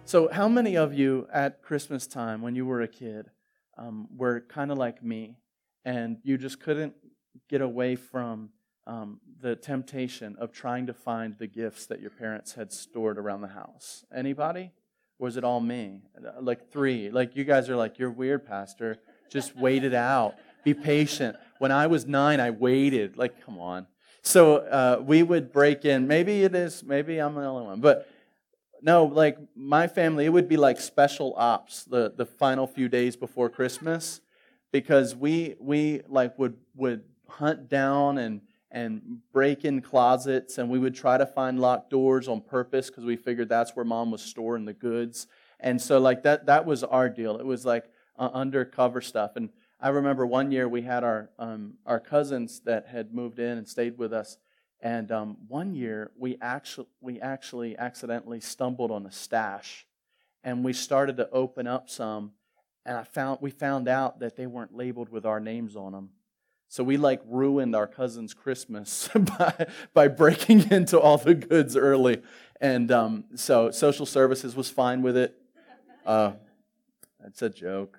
So how many of you at Christmas time when you were a kid were kind of like me and you just couldn't get away from the temptation of trying to find the gifts that your parents had stored around the house? Anybody? Or was it all me? Like three. Like you guys are like, you're weird, Pastor. Just wait it out. Be patient. When I was 9, I waited. Like, come on. So we would break in. Maybe it is. Maybe I'm the only one. But no, like my family, it would be like special ops the final few days before Christmas, because we like would hunt down and break in closets, and we would try to find locked doors on purpose because we figured that's where Mom was storing the goods. And so like that was our deal. It was like undercover stuff. And I remember one year we had our cousins that had moved in and stayed with us. And one year we actually accidentally stumbled on a stash, and we started to open up some, and we found out that they weren't labeled with our names on them. So we like ruined our cousin's Christmas by breaking into all the goods early. And so social services was fine with it. That's a joke.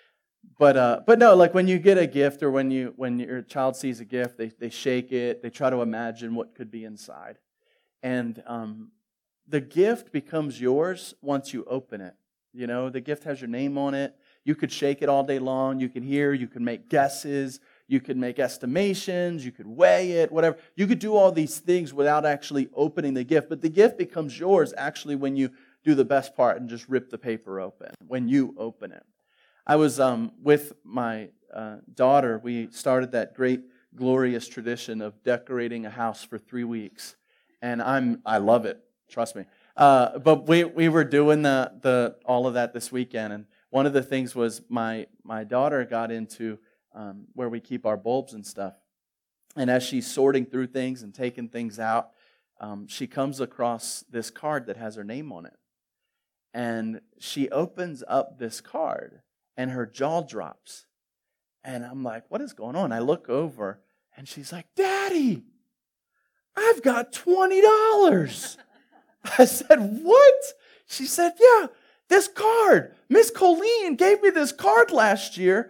But no, like when you get a gift, or when your child sees a gift, they shake it, they try to imagine what could be inside. And the gift becomes yours once you open it. You know, the gift has your name on it. You could shake it all day long. You can hear, you can make guesses, you could make estimations, you could weigh it, whatever. You could do all these things without actually opening the gift. But the gift becomes yours actually when you do the best part and just rip the paper open, when you open it. I was with my daughter. We started that great, glorious tradition of decorating a house for 3 weeks, and I love it. Trust me. But we were doing all of that this weekend, and one of the things was my daughter got into where we keep our bulbs and stuff, and as she's sorting through things and taking things out, she comes across this card that has her name on it, and she opens up this card. And her jaw drops. And I'm like, what is going on? I look over, and she's like, Daddy, I've got $20. I said, what? She said, yeah, this card. Miss Colleen gave me this card last year,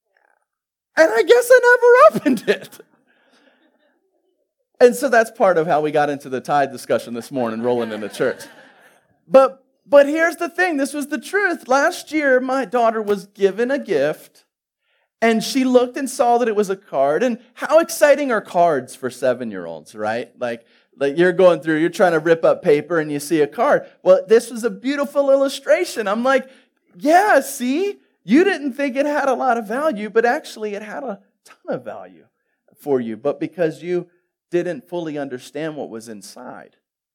and I guess I never opened it. And so that's part of how we got into the tithe discussion this morning, rolling into church. But here's the thing, this was the truth. Last year, my daughter was given a gift, and she looked and saw that it was a card. And how exciting are cards for 7-year-olds, right? Like you're going through, you're trying to rip up paper, and you see a card. Well, this was a beautiful illustration. I'm like, yeah, see? You didn't think it had a lot of value, but actually it had a ton of value for you. But because you didn't fully understand what was inside,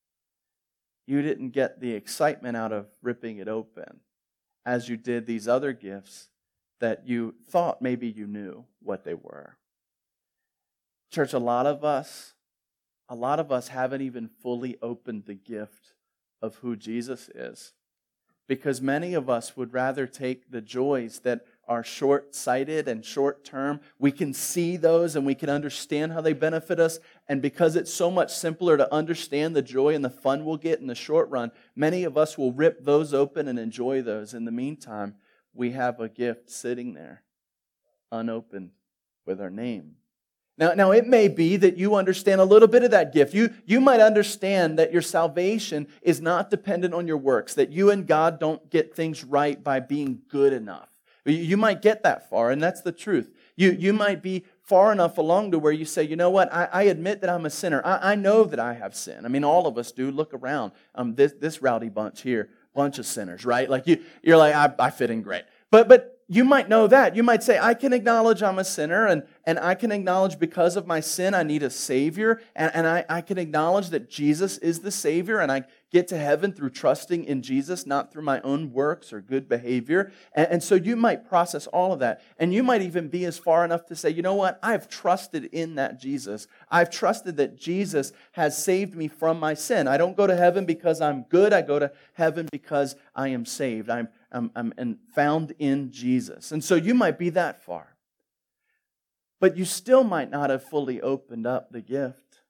you didn't get the excitement out of ripping it open as you did these other gifts that you thought maybe you knew what they were. Church, a lot of us haven't even fully opened the gift of who Jesus is, because many of us would rather take the joys that are short-sighted and short-term. We can see those and we can understand how they benefit us. And because it's so much simpler to understand the joy and the fun we'll get in the short run, many of us will rip those open and enjoy those. In the meantime, we have a gift sitting there, unopened, with our name. Now, it may be that you understand a little bit of that gift. You might understand that your salvation is not dependent on your works, that you and God don't get things right by being good enough. You might get that far, and that's the truth. You might be far enough along to where you say, you know what, I admit that I'm a sinner. I know that I have sin. I mean, all of us do. Look around. This rowdy bunch here, bunch of sinners, right? Like you're like, I fit in great. But you might know that. You might say, I can acknowledge I'm a sinner, and I can acknowledge because of my sin I need a Savior, and I can acknowledge that Jesus is the Savior, and I get to heaven through trusting in Jesus, not through my own works or good behavior. And so you might process all of that, and you might even be as far enough to say, you know what, I've trusted in that Jesus. I've trusted that Jesus has saved me from my sin. I don't go to heaven because I'm good. I go to heaven because I am saved. I'm found in Jesus. And so you might be that far. But you still might not have fully opened up the gift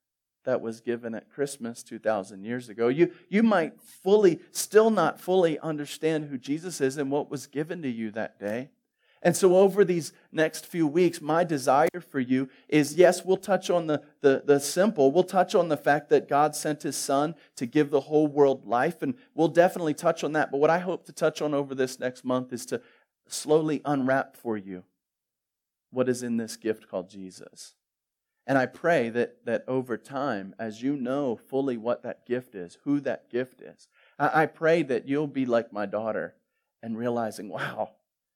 that was given at Christmas 2,000 years ago. You might still not fully understand who Jesus is and what was given to you that day. And so over these next few weeks, my desire for you is, yes, we'll touch on the simple. We'll touch on the fact that God sent His Son to give the whole world life, and we'll definitely touch on that. But what I hope to touch on over this next month is to slowly unwrap for you what is in this gift called Jesus. And I pray that over time, as you know fully what that gift is, who that gift is, I pray that you'll be like my daughter and realizing, wow,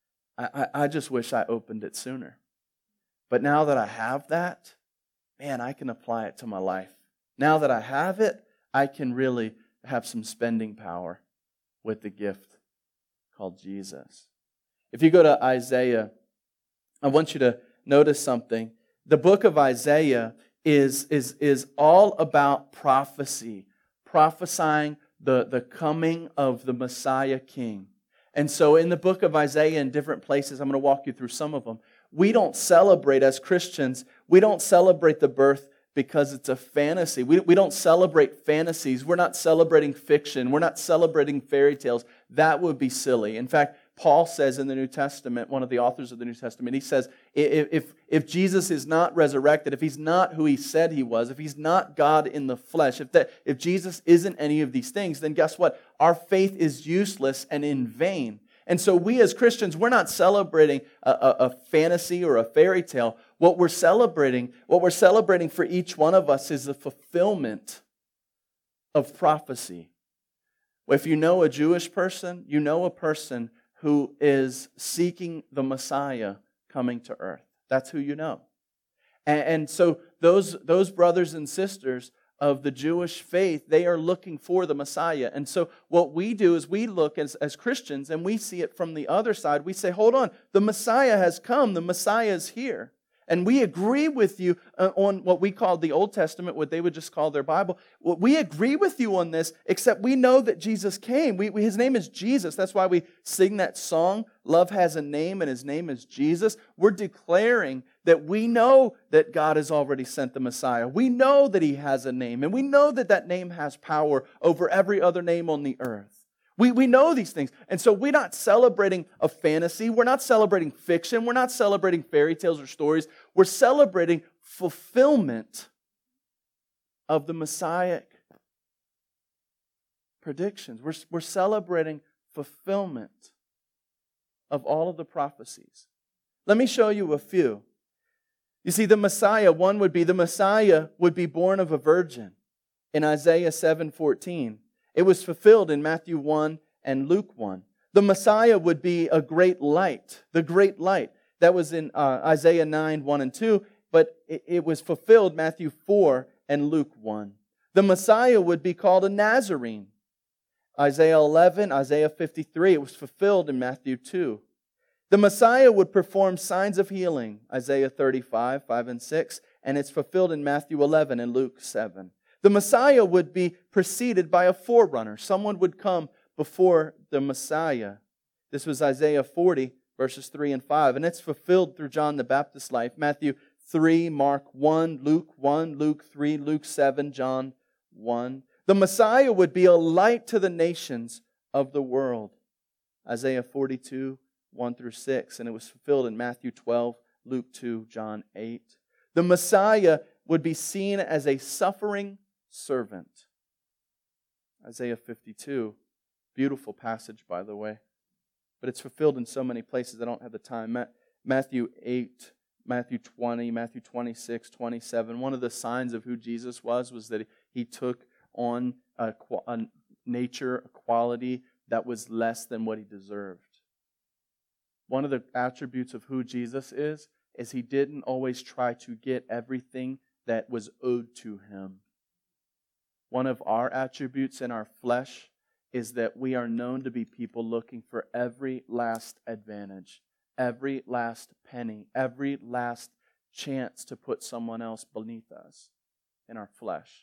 I just wish I opened it sooner. But now that I have that, man, I can apply it to my life. Now that I have it, I can really have some spending power with the gift called Jesus. If you go to Isaiah, I want you to notice something. The book of Isaiah is all about prophecy, prophesying the coming of the Messiah King. And so in the book of Isaiah, in different places, I'm going to walk you through some of them, we don't celebrate, as Christians, we don't celebrate the birth because it's a fantasy. We don't celebrate fantasies. We're not celebrating fiction. We're not celebrating fairy tales. That would be silly. In fact, Paul says in the New Testament, one of the authors of the New Testament, he says, if Jesus is not resurrected, if He's not who He said He was, if He's not God in the flesh, if Jesus isn't any of these things, then guess what? Our faith is useless and in vain. And so we as Christians, we're not celebrating a fantasy or a fairy tale. What we're celebrating for each one of us is the fulfillment of prophecy. If you know a Jewish person, you know a person who is seeking the Messiah coming to earth. That's who you know. And so those brothers and sisters of the Jewish faith, they are looking for the Messiah. And so what we do is we look as Christians and we see it from the other side. We say, hold on, the Messiah has come. The Messiah is here. And we agree with you on what we call the Old Testament, what they would just call their Bible. We agree with you on this, except we know that Jesus came. His name is Jesus. That's why we sing that song, Love Has a Name, and His name is Jesus. We're declaring that we know that God has already sent the Messiah. We know that He has a name, and we know that that name has power over every other name on the earth. We know these things. And so we're not celebrating a fantasy. We're not celebrating fiction. We're not celebrating fairy tales or stories. We're celebrating fulfillment of the Messianic predictions. We're celebrating fulfillment of all of the prophecies. Let me show you a few. You see, the Messiah would be born of a virgin in Isaiah 7:14. It was fulfilled in Matthew 1 and Luke 1. The Messiah would be a great light, the great light. That was in Isaiah 9, 1 and 2, but it was fulfilled Matthew 4 and Luke 1. The Messiah would be called a Nazarene. Isaiah 11, Isaiah 53, it was fulfilled in Matthew 2. The Messiah would perform signs of healing, Isaiah 35, 5 and 6, and it's fulfilled in Matthew 11 and Luke 7. The Messiah would be preceded by a forerunner. Someone would come before the Messiah. This was Isaiah 40, verses 3 and 5. And it's fulfilled through John the Baptist's life. Matthew 3, Mark 1, Luke 3, Luke 7, John 1. The Messiah would be a light to the nations of the world. Isaiah 42, 1 through 6. And it was fulfilled in Matthew 12, Luke 2, John 8. The Messiah would be seen as a suffering servant. Isaiah 52. Beautiful passage, by the way. But it's fulfilled in so many places I don't have the time. Matthew 8, Matthew 20, Matthew 26, 27. One of the signs of who Jesus was that He took on a nature, a quality that was less than what He deserved. One of the attributes of who Jesus is He didn't always try to get everything that was owed to Him. One of our attributes in our flesh is that we are known to be people looking for every last advantage, every last penny, every last chance to put someone else beneath us in our flesh.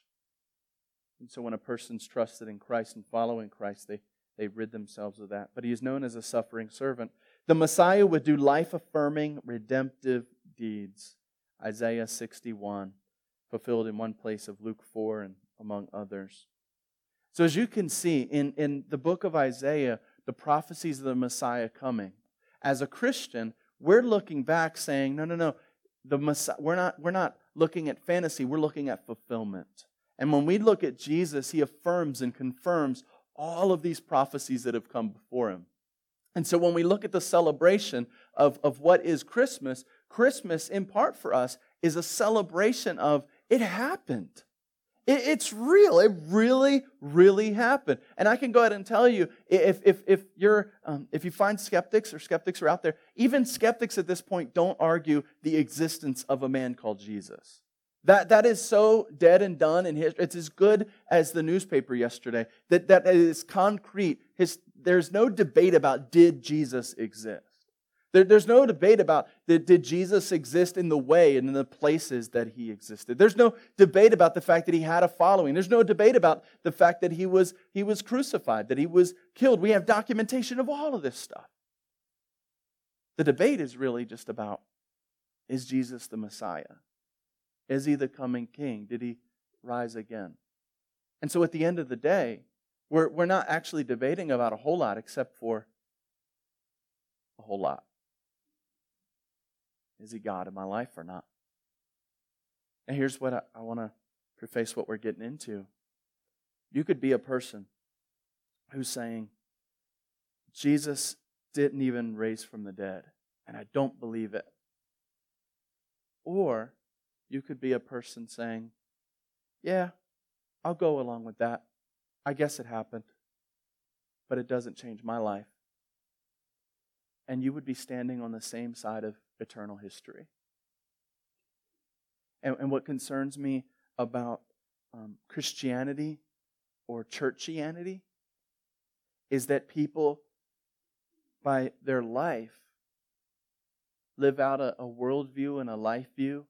And so when a person's trusted in Christ and following Christ, they rid themselves of that. But He is known as a suffering servant. The Messiah would do life-affirming, redemptive deeds. Isaiah 61. fulfilled in one place of Luke 4 and among others. So as you can see, in the book of Isaiah, the prophecies of the Messiah coming, as a Christian, we're looking back saying, no, the Messiah, we're not looking at fantasy, we're looking at fulfillment. And when we look at Jesus, He affirms and confirms all of these prophecies that have come before Him. And so when we look at the celebration of what is Christmas, Christmas in part for us is a celebration of it happened. It's real. It really, really happened. And I can go ahead and tell you, if you find skeptics or skeptics are out there, even skeptics at this point don't argue the existence of a man called Jesus. That is so dead and done in history. It's as good as the newspaper yesterday. That is concrete. There's no debate about did Jesus exist. There's no debate about did Jesus exist in the way and in the places that He existed. There's no debate about the fact that He had a following. There's no debate about the fact that He was crucified, that He was killed. We have documentation of all of this stuff. The debate is really just about, is Jesus the Messiah? Is He the coming King? Did He rise again? And so at the end of the day, we're not actually debating about a whole lot except for a whole lot. Is He God in my life or not? And here's what I want to preface what we're getting into. You could be a person who's saying, Jesus didn't even raise from the dead, and I don't believe it. Or you could be a person saying, yeah, I'll go along with that. I guess it happened, but it doesn't change my life. And you would be standing on the same side of eternal history. And what concerns me about Christianity or churchianity is that people, by their life, live out a worldview and a life view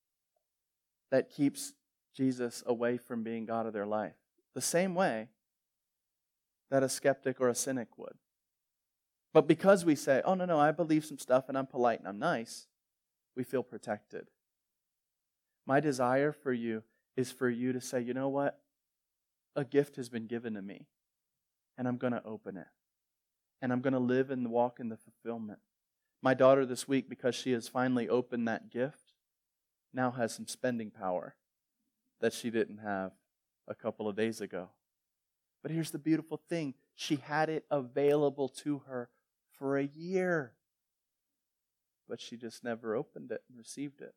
that keeps Jesus away from being God of their life. The same way that a skeptic or a cynic would. But because we say, oh, no, I believe some stuff and I'm polite and I'm nice, we feel protected. My desire for you is for you to say, you know what? A gift has been given to me and I'm going to open it. And I'm going to live and walk in the fulfillment. My daughter this week, because she has finally opened that gift, now has some spending power that she didn't have a couple of days ago. But here's the beautiful thing. She had it available to her for a year. But she just never opened it and received it.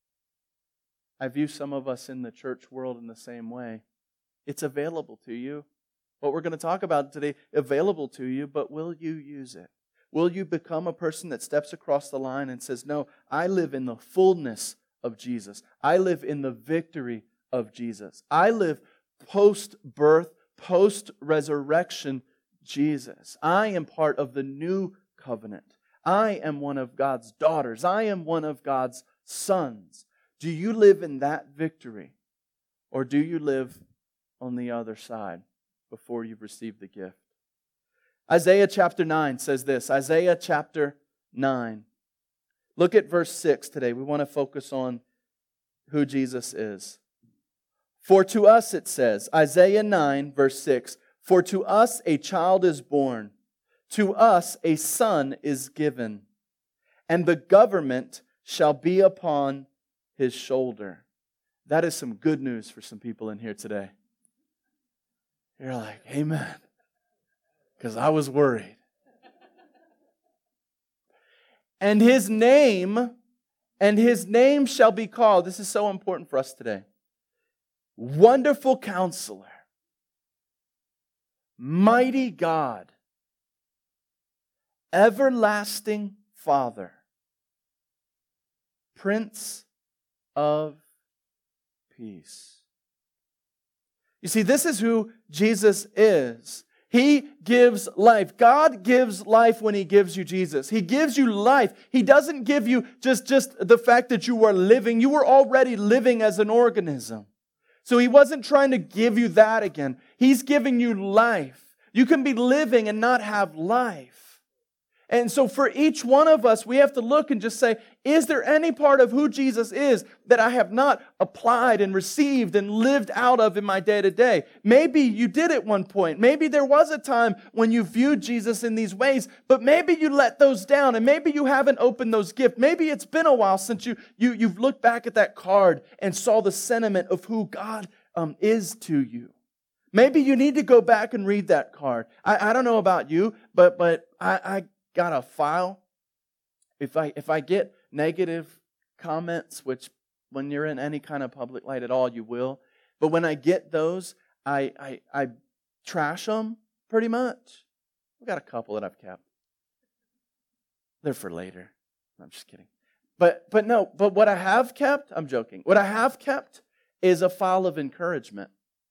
I view some of us in the church world in the same way. It's available to you. What we're going to talk about today, available to you, but will you use it? Will you become a person that steps across the line and says, no, I live in the fullness of Jesus. I live in the victory of Jesus. I live post-birth, post-resurrection Jesus. I am part of the new covenant. I am one of God's daughters. I am one of God's sons. Do you live in that victory? Or do you live on the other side before you've received the gift? Isaiah chapter 9 says this. Isaiah chapter 9. Look at verse 6 today. We want to focus on who Jesus is. For to us, it says, Isaiah 9, verse 6, for to us a child is born, to us a son is given, and the government shall be upon His shoulder. That is some good news for some people in here today. You're like, amen. Because I was worried. And His name shall be called, this is so important for us today, Wonderful Counselor, Mighty God, Everlasting Father, Prince of Peace. You see, this is who Jesus is. He gives life. God gives life when He gives you Jesus. He gives you life. He doesn't give you just the fact that you are living. You were already living as an organism. So He wasn't trying to give you that again. He's giving you life. You can be living and not have life. And so for each one of us, we have to look and just say, is there any part of who Jesus is that I have not applied and received and lived out of in my day-to-day? Maybe you did at one point. Maybe there was a time when you viewed Jesus in these ways, but maybe you let those down, and maybe you haven't opened those gifts. Maybe it's been a while since you've looked back at that card and saw the sentiment of who God is to you. Maybe you need to go back and read that card. I don't know about you, but I got a file. If I get negative comments, which when you're in any kind of public light at all, you will. But when I get those, I trash them pretty much. I've got a couple that I've kept. They're for later. I'm just kidding. But what I have kept, I'm joking. What I have kept is a file of encouragement.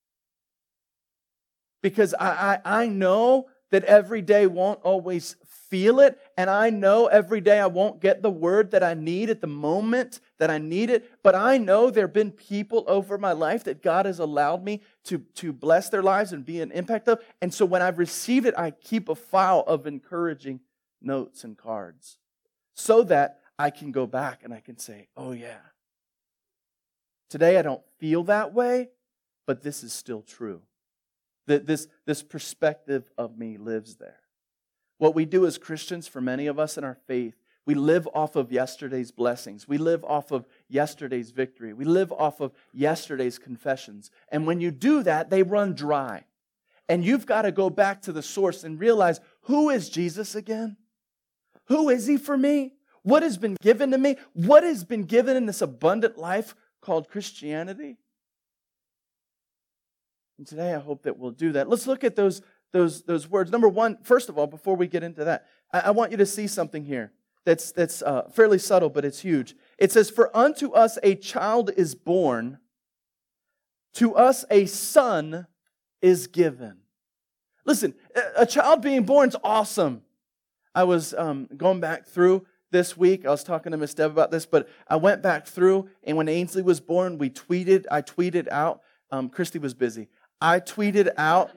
Because I know that every day won't always feel it, and I know every day I won't get the word that I need at the moment that I need it, but I know there have been people over my life that God has allowed me to bless their lives and be an impact of, and so when I've received it, I keep a file of encouraging notes and cards so that I can go back and I can say, oh yeah, today I don't feel that way, but this is still true. This perspective of me lives there. What we do as Christians, for many of us in our faith, we live off of yesterday's blessings. We live off of yesterday's victory. We live off of yesterday's confessions. And when you do that, they run dry. And you've got to go back to the source and realize, who is Jesus again? Who is He for me? What has been given to me? What has been given in this abundant life called Christianity? And today I hope that we'll do that. Let's look at those words. Number one, first of all, before we get into that, I want you to see something here that's fairly subtle, but it's huge. It says, for unto us a child is born, to us a son is given. Listen, a child being born is awesome. I was going back through this week. I was talking to Miss Deb about this, but I went back through, and when Ainsley was born, I tweeted out, Christy was busy. I tweeted out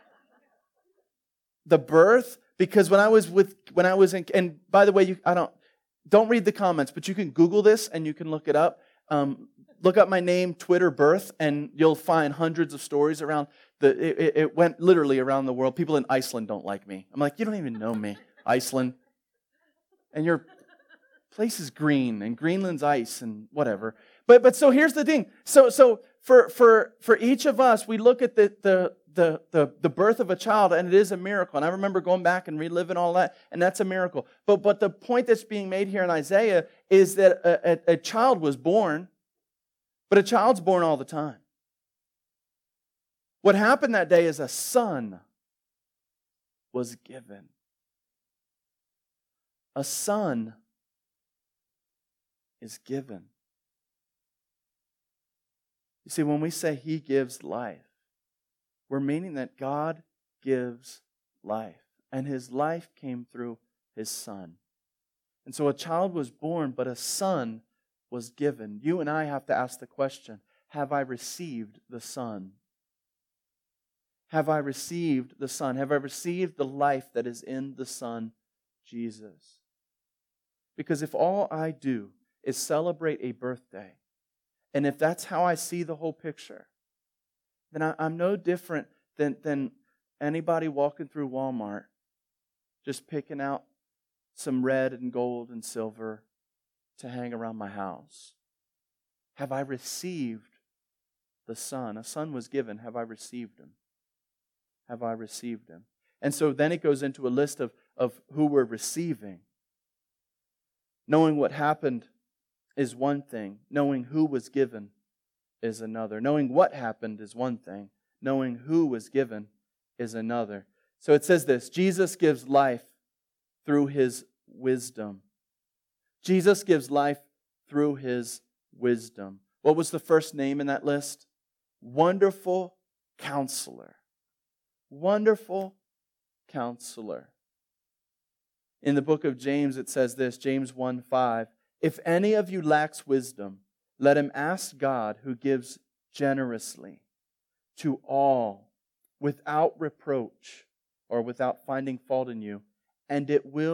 the birth, because when I was in, and by the way, don't read the comments, but you can Google this and you can look it up. Look up my name, Twitter birth, and you'll find hundreds of stories around it went literally around the world. People in Iceland don't like me. I'm like, you don't even know me, Iceland. And your place is green, and Greenland's ice, and whatever. But so here's the thing. So for each of us, we look at the birth of a child, and it is a miracle. And I remember going back and reliving all that, and that's a miracle. But the point that's being made here in Isaiah is that a child was born, but a child's born all the time. What happened that day is a son was given. A son is given. You see, when we say He gives life, we're meaning that God gives life. And His life came through His Son. And so a child was born, but a son was given. You and I have to ask the question, have I received the Son? Have I received the Son? Have I received the life that is in the Son, Jesus? Because if all I do is celebrate a birthday, and if that's how I see the whole picture, then I'm no different than anybody walking through Walmart just picking out some red and gold and silver to hang around my house. Have I received the Son? A son was given. Have I received Him? Have I received Him? And so then it goes into a list of who we're receiving. Knowing what happened is one thing. Knowing who was given is another. Knowing what happened is one thing. Knowing who was given is another. So it says this, Jesus gives life through His wisdom. Jesus gives life through His wisdom. What was the first name in that list? Wonderful Counselor. Wonderful Counselor. In the book of James, it says this, James 1:5, if any of you lacks wisdom, let him ask God, who gives generously to all without reproach or without finding fault in you, and it will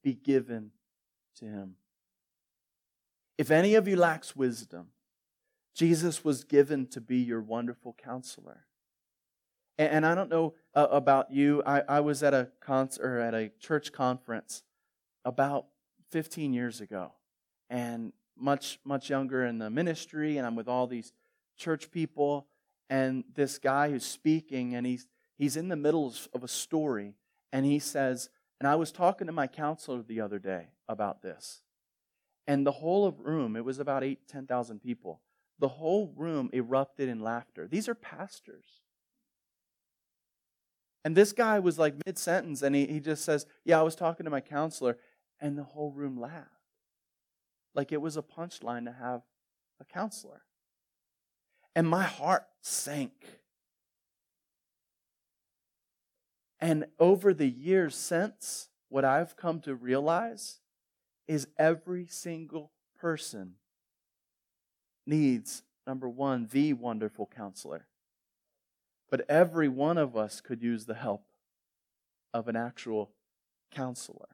be given to him. If any of you lacks wisdom, Jesus was given to be your wonderful counselor. And I don't know about you. I was at a concert, at a church conference about 15 years ago, and much younger in the ministry, and I'm with all these church people, and this guy who's speaking, and he's in the middle of a story, and he says, and I was talking to my counselor the other day about this, and the whole room, it was about 10,000 people, the whole room erupted in laughter. These are pastors. And this guy was like mid-sentence, and he just says, yeah, I was talking to my counselor, and the whole room laughed. Like it was a punchline to have a counselor. And my heart sank. And over the years since, what I've come to realize is every single person needs, number one, the wonderful counselor. But every one of us could use the help of an actual counselor.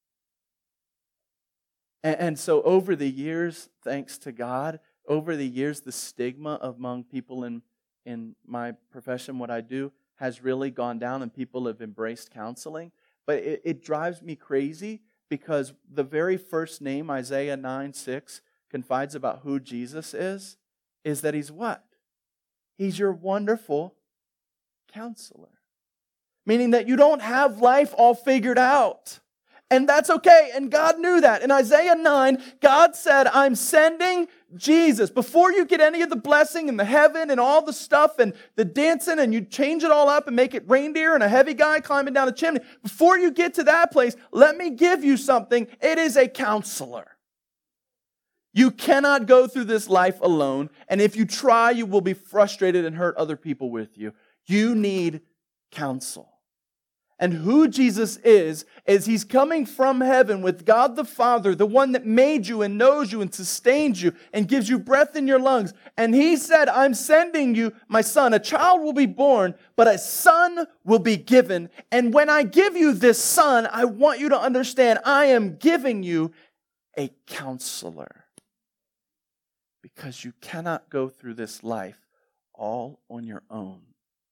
And so over the years, thanks to God, over the years, the stigma among people in my profession, what I do, has really gone down and people have embraced counseling. But it drives me crazy because the very first name, Isaiah 9:6, confides about who Jesus is that He's what? He's your wonderful counselor. Meaning that you don't have life all figured out. And that's okay. And God knew that. In Isaiah 9, God said, I'm sending Jesus. Before you get any of the blessing and the heaven and all the stuff and the dancing and you change it all up and make it reindeer and a heavy guy climbing down a chimney, before you get to that place, let me give you something. It is a counselor. You cannot go through this life alone. And if you try, you will be frustrated and hurt other people with you. You need counsel. And who Jesus is He's coming from heaven with God the Father, the one that made you and knows you and sustains you and gives you breath in your lungs. And He said, I'm sending you my son. A child will be born, but a son will be given. And when I give you this son, I want you to understand I am giving you a counselor. Because you cannot go through this life all on your own.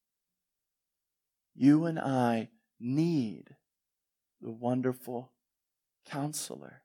You and I need the wonderful counselor.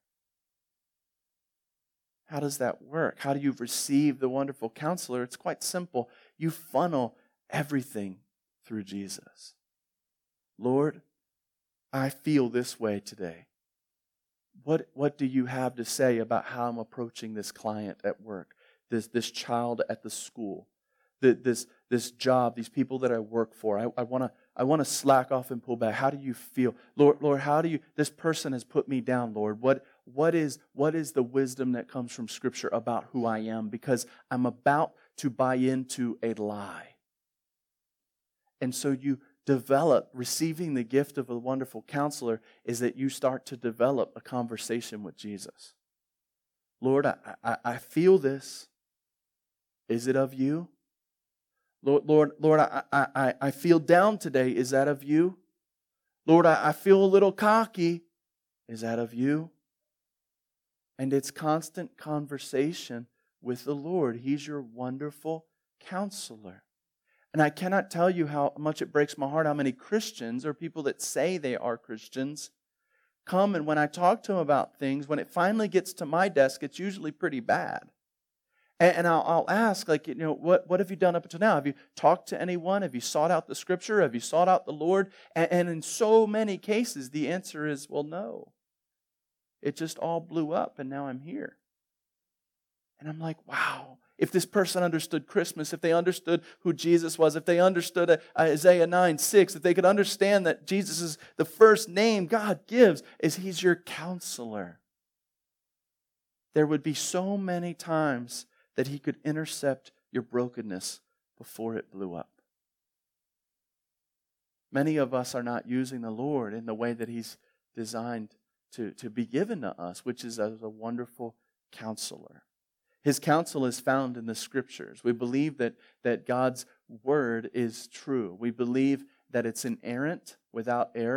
How does that work? How do you receive the wonderful counselor? It's quite simple. You funnel everything through Jesus. Lord, I feel this way today. What do you have to say about how I'm approaching this client at work, this child at the school, this job, these people that I work for? I want to slack off and pull back. How do you feel? Lord, how do you, this person has put me down, Lord. What is the wisdom that comes from Scripture about who I am? Because I'm about to buy into a lie. And so you develop, receiving the gift of a wonderful counselor is that you start to develop a conversation with Jesus. Lord, I feel this. Is it of you? Lord, I feel down today. Is that of you? Lord, I feel a little cocky. Is that of you? And it's constant conversation with the Lord. He's your wonderful counselor. And I cannot tell you how much it breaks my heart how many Christians or people that say they are Christians come, and when I talk to them about things, when it finally gets to my desk, it's usually pretty bad. And I'll ask, what have you done up until now? Have you talked to anyone? Have you sought out the Scripture? Have you sought out the Lord? And in so many cases, the answer is, well, no. It just all blew up, and now I'm here. And I'm like, wow. If this person understood Christmas, if they understood who Jesus was, if they understood Isaiah 9:6, if they could understand that Jesus is the first name God gives, is He's your counselor. There would be so many times that He could intercept your brokenness before it blew up. Many of us are not using the Lord in the way that He's designed to be given to us, which is as a wonderful counselor. His counsel is found in the Scriptures. We believe that God's Word is true. We believe that it's inerrant, without error.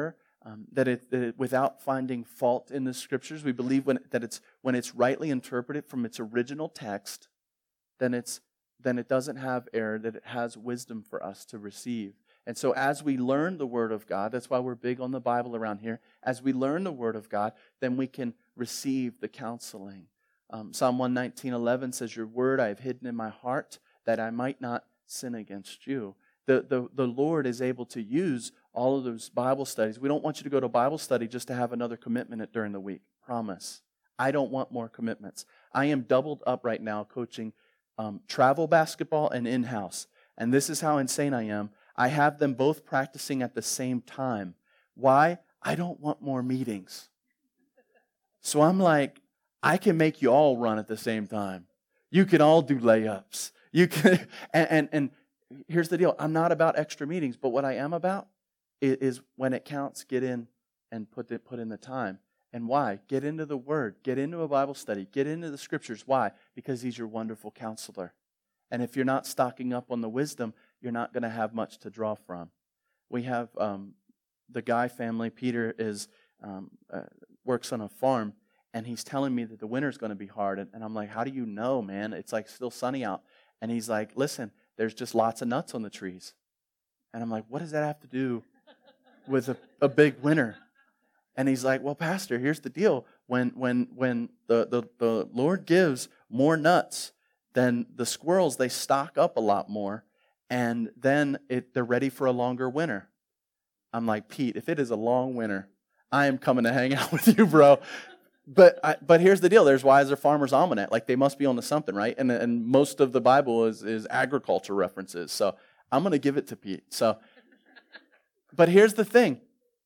without finding fault in the Scriptures. We believe when it's rightly interpreted from its original text, then it doesn't have error, that it has wisdom for us to receive. And so as we learn the Word of God, that's why we're big on the Bible around here, as we learn the Word of God, then we can receive the counseling. Psalm 119:11 says, "Your word I have hidden in my heart, that I might not sin against you." The Lord is able to use all of those Bible studies. We don't want you to go to Bible study just to have another commitment during the week. Promise. I don't want more commitments. I am doubled up right now coaching travel basketball and in-house. And this is how insane I am. I have them both practicing at the same time. Why? I don't want more meetings. So I'm like, I can make you all run at the same time. You can all do layups. You can, and here's the deal. I'm not about extra meetings, but what I am about is when it counts, get in and put in the time. And why? Get into the Word. Get into a Bible study. Get into the Scriptures. Why? Because He's your wonderful counselor. And if you're not stocking up on the wisdom, you're not going to have much to draw from. We have the Guy family. Peter works on a farm, and he's telling me that the winter's going to be hard. And I'm like, how do you know, man? It's like still sunny out. And he's like, listen, there's just lots of nuts on the trees. And I'm like, what does that have to do with a big winter? And he's like, well, Pastor, here's the deal. When the Lord gives more nuts, then the squirrels, they stock up a lot more, and then they're ready for a longer winter. I'm like, Pete, if it is a long winter, I am coming to hang out with you, bro. But here's the deal. There's Wiser Farmer's Almanac. Like, they must be onto something, right? And most of the Bible is agriculture references. So I'm going to give it to Pete. But here's the thing.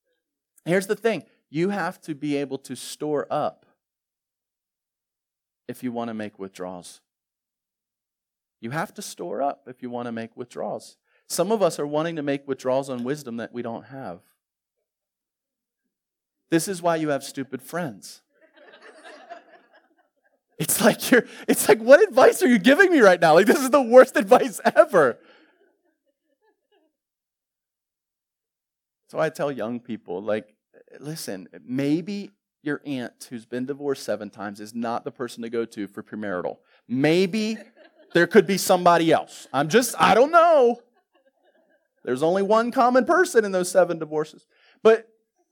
You have to be able to store up if you want to make withdrawals. You have to store up if you want to make withdrawals. Some of us are wanting to make withdrawals on wisdom that we don't have. This is why you have stupid friends. It's like, what advice are you giving me right now? Like, this is the worst advice ever. So I tell young people, like, listen, maybe your aunt who's been divorced 7 times is not the person to go to for premarital. Maybe there could be somebody else. I don't know. There's only one common person in those 7 divorces. But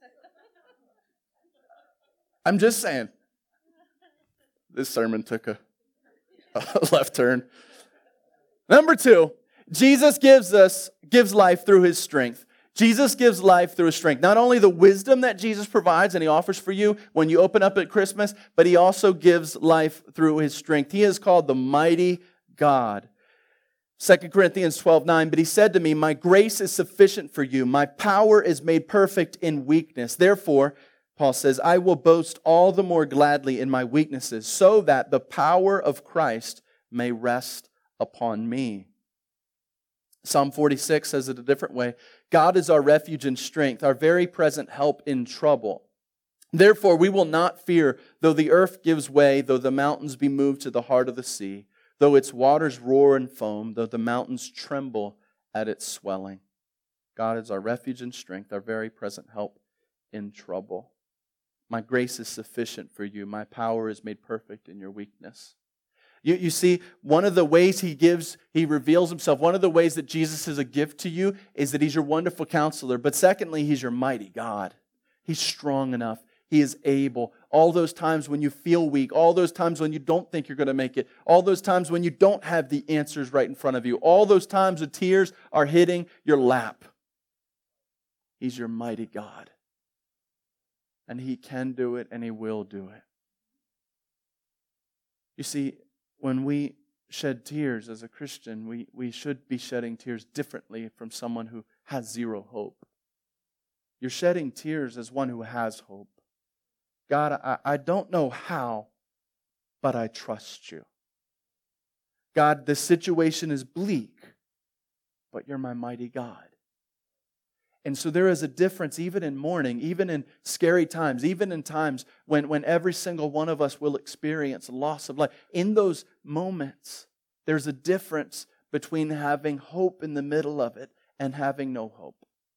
I'm just saying, this sermon took a left turn. Number 2, Jesus gives life through His strength. Jesus gives life through His strength. Not only the wisdom that Jesus provides and He offers for you when you open up at Christmas, but He also gives life through His strength. He is called the mighty God. 2 Corinthians 12:9, but He said to me, my grace is sufficient for you. My power is made perfect in weakness. Therefore, Paul says, I will boast all the more gladly in my weaknesses, so that the power of Christ may rest upon me. Psalm 46 says it a different way. God is our refuge and strength, our very present help in trouble. Therefore, we will not fear, though the earth gives way, though the mountains be moved to the heart of the sea, though its waters roar and foam, though the mountains tremble at its swelling. God is our refuge and strength, our very present help in trouble. My grace is sufficient for you. My power is made perfect in your weakness. You see, one of the ways He reveals Himself, one of the ways that Jesus is a gift to you is that He's your wonderful counselor. But secondly, He's your mighty God. He's strong enough. He is able. All those times when you feel weak, all those times when you don't think you're going to make it, all those times when you don't have the answers right in front of you, all those times the tears are hitting your lap. He's your mighty God. And He can do it, and He will do it. You see, when we shed tears as a Christian, we should be shedding tears differently from someone who has zero hope. You're shedding tears as one who has hope. God, I don't know how, but I trust you. God, this situation is bleak, but you're my mighty God. And so there is a difference even in mourning, even in scary times, even in times when every single one of us will experience loss of life. In those moments, there's a difference between having hope in the middle of it and having no hope.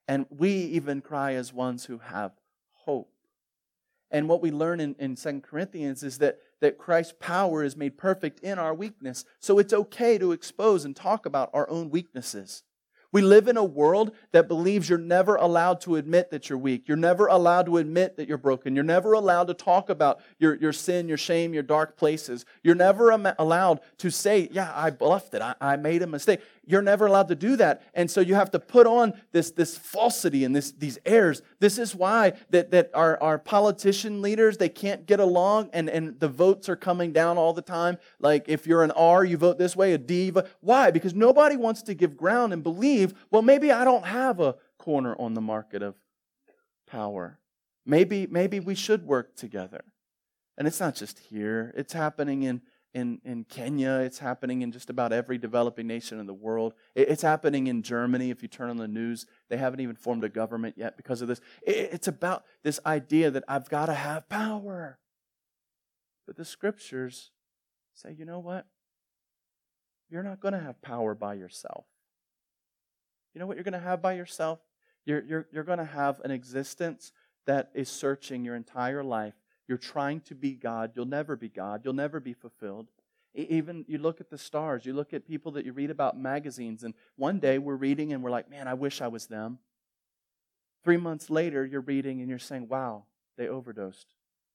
And we even cry as ones who have hope. And what we learn in 2 Corinthians is that Christ's power is made perfect in our weakness. So it's okay to expose and talk about our own weaknesses. We live in a world that believes you're never allowed to admit that you're weak. You're never allowed to admit that you're broken. You're never allowed to talk about your sin, your shame, your dark places. You're never allowed to say, yeah, I bluffed it. I made a mistake. You're never allowed to do that. And so you have to put on this falsity and these airs. This is why that our politician leaders, they can't get along and the votes are coming down all the time. Like if you're an R, you vote this way, a D. Why? Because nobody wants to give ground and believe, well, maybe I don't have a corner on the market of power. Maybe we should work together. And it's not just here. It's happening in Kenya. It's happening in just about every developing nation in the world. It's happening in Germany. If you turn on the news, they haven't even formed a government yet because of this. It's about this idea that I've got to have power. But the Scriptures say, you know what? You're not going to have power by yourself. You know what you're going to have by yourself? You're going to have an existence that is searching your entire life. You're trying to be God. You'll never be God. You'll never be fulfilled. Even you look at the stars. You look at people that you read about in magazines. And one day we're reading and we're like, man, I wish I was them. 3 months later, you're reading and you're saying, wow, they overdosed.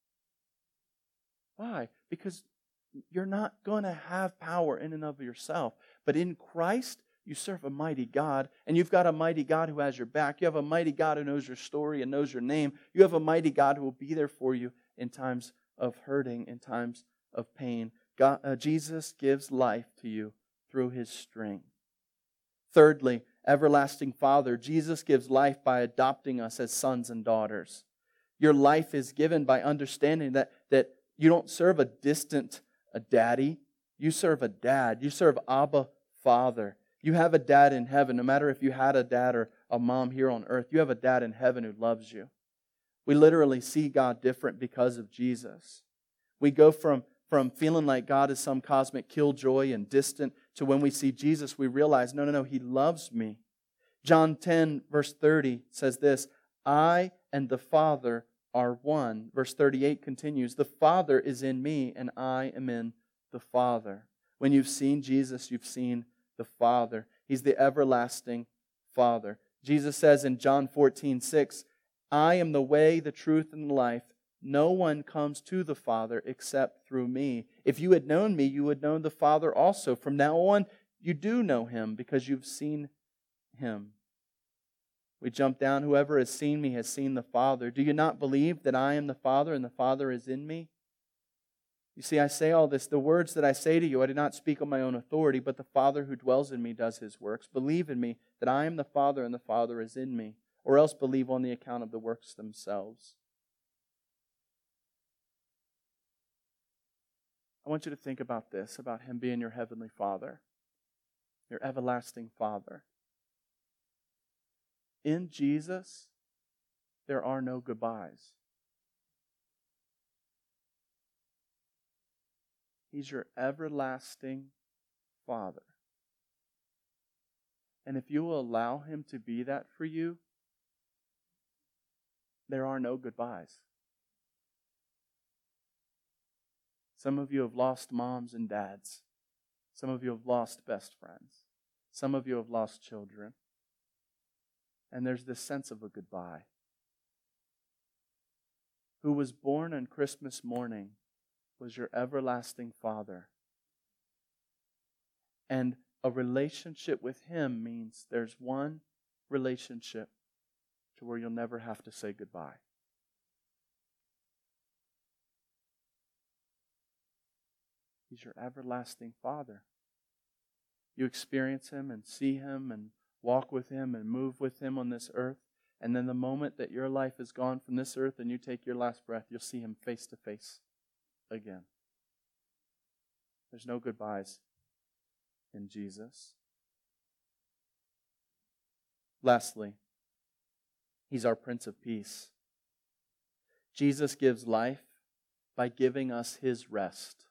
Why? Because you're not going to have power in and of yourself. But in Christ, you serve a mighty God, and you've got a mighty God who has your back. You have a mighty God who knows your story and knows your name. You have a mighty God who will be there for you in times of hurting, in times of pain. Jesus gives life to you through His strength. Thirdly, everlasting Father. Jesus gives life by adopting us as sons and daughters. Your life is given by understanding that you don't serve a distant daddy. You serve a dad. You serve Abba, Father. You have a dad in heaven. No matter if you had a dad or a mom here on earth, you have a dad in heaven who loves you. We literally see God different because of Jesus. We go from feeling like God is some cosmic killjoy and distant to when we see Jesus, we realize, no, He loves me. John 10, verse 30 says this, I and the Father are one. Verse 38 continues, the Father is in me and I am in the Father. When you've seen Jesus, you've seen the Father. He's the everlasting Father. Jesus says in John 14:6, I am the way, the truth, and the life. No one comes to the Father except through me. If you had known me, you would know the Father also. From now on, you do know Him because you've seen Him. We jump down, whoever has seen me has seen the Father. Do you not believe that I am the Father and the Father is in me? You see, I say all this. The words that I say to you, I do not speak on my own authority, but the Father who dwells in me does His works. Believe in me that I am the Father and the Father is in me, or else believe on the account of the works themselves. I want you to think about this, about Him being your heavenly Father, your everlasting Father. In Jesus, there are no goodbyes. He's your everlasting Father. And if you will allow Him to be that for you, there are no goodbyes. Some of you have lost moms and dads. Some of you have lost best friends. Some of you have lost children. And there's this sense of a goodbye. Who was born on Christmas morning was your everlasting Father. And a relationship with Him means there's one relationship to where you'll never have to say goodbye. He's your everlasting Father. You experience Him and see Him and walk with Him and move with Him on this earth. And then the moment that your life is gone from this earth and you take your last breath, you'll see Him face to face again. There's no goodbyes in Jesus. Lastly, He's our Prince of Peace. Jesus gives life by giving us His rest.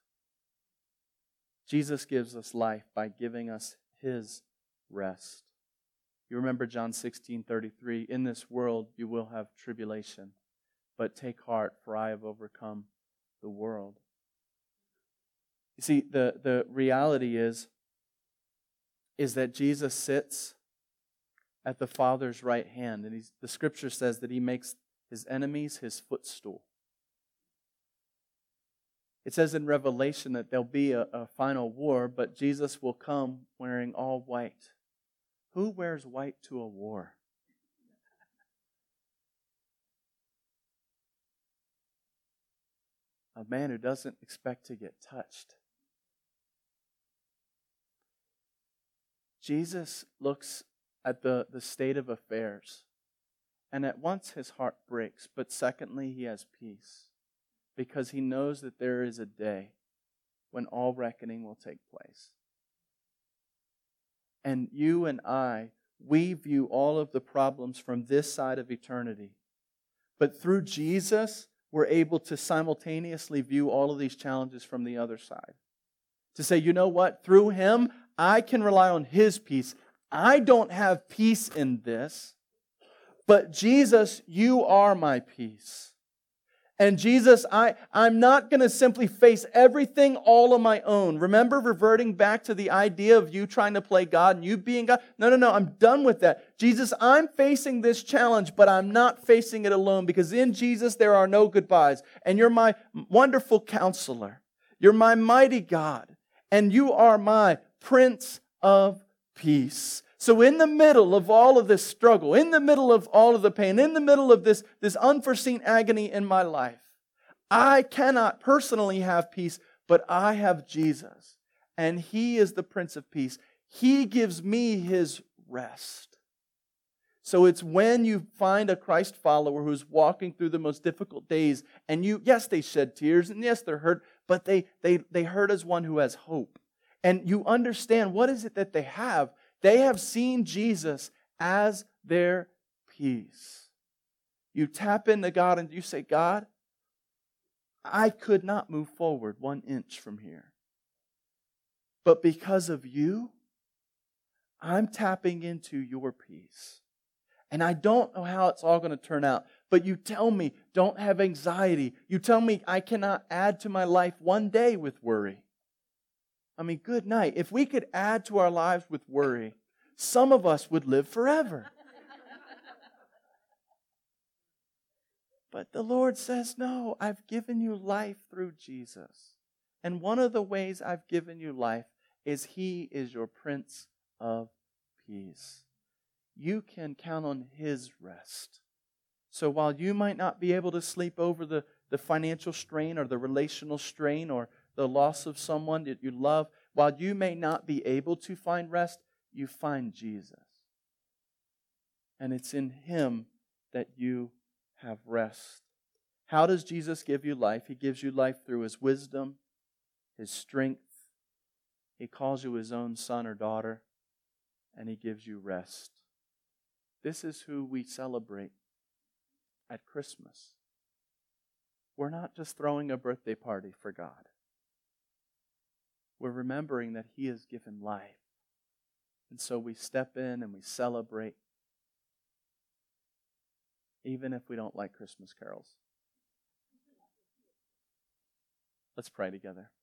Jesus gives us life by giving us His rest. You remember John 16:33, in this world you will have tribulation, but take heart, for I have overcome the world. You see, the reality is that Jesus sits at the Father's right hand, and the Scripture says that He makes His enemies His footstool. It says in Revelation that there'll be a final war, but Jesus will come wearing all white. Who wears white to a war? A man who doesn't expect to get touched. Jesus looks at the state of affairs, and at once his heart breaks, but secondly, he has peace, because he knows that there is a day when all reckoning will take place. And you and I, we view all of the problems from this side of eternity. But through Jesus, we're able to simultaneously view all of these challenges from the other side. To say, you know what? Through Him, I can rely on His peace. I don't have peace in this, but Jesus, you are my peace. And Jesus, I'm not going to simply face everything all on my own. Remember reverting back to the idea of you trying to play God and you being God? No, I'm done with that. Jesus, I'm facing this challenge, but I'm not facing it alone, because in Jesus there are no goodbyes. And you're my wonderful counselor. You're my mighty God. And you are my Prince of Peace. So in the middle of all of this struggle, in the middle of all of the pain, in the middle of this unforeseen agony in my life, I cannot personally have peace, but I have Jesus. And He is the Prince of Peace. He gives me His rest. So it's when you find a Christ follower who's walking through the most difficult days, and yes, they shed tears, and yes, they're hurt, but they hurt as one who has hope. And you understand, what is it that they have? They have seen Jesus as their peace. You tap into God and you say, God, I could not move forward 1 inch from here. But because of you, I'm tapping into your peace. And I don't know how it's all going to turn out. But you tell me, don't have anxiety. You tell me I cannot add to my life one day with worry. I mean, good night. If we could add to our lives with worry, some of us would live forever. But the Lord says, no, I've given you life through Jesus. And one of the ways I've given you life is He is your Prince of Peace. You can count on His rest. So while you might not be able to sleep over the financial strain or the relational strain or the loss of someone that you love, while you may not be able to find rest, you find Jesus. And it's in Him that you have rest. How does Jesus give you life? He gives you life through His wisdom, His strength. He calls you His own son or daughter, and He gives you rest. This is who we celebrate at Christmas. We're not just throwing a birthday party for God. We're remembering that He has given life. And so we step in and we celebrate, even if we don't like Christmas carols. Let's pray together.